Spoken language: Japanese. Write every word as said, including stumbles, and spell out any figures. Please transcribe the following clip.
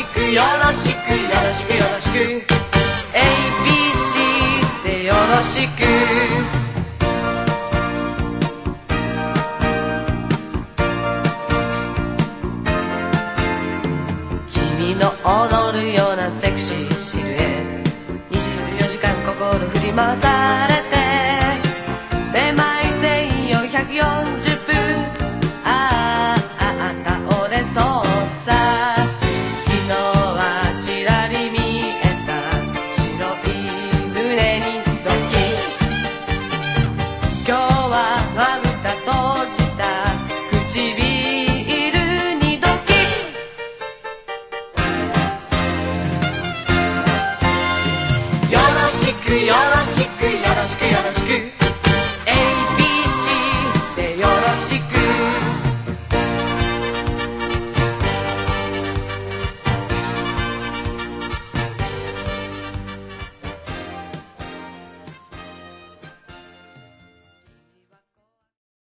くよろしくよろしくよろしく エービーシー でよろしく君の踊るようなセクシーシルエットにじゅうよじかん心振り回され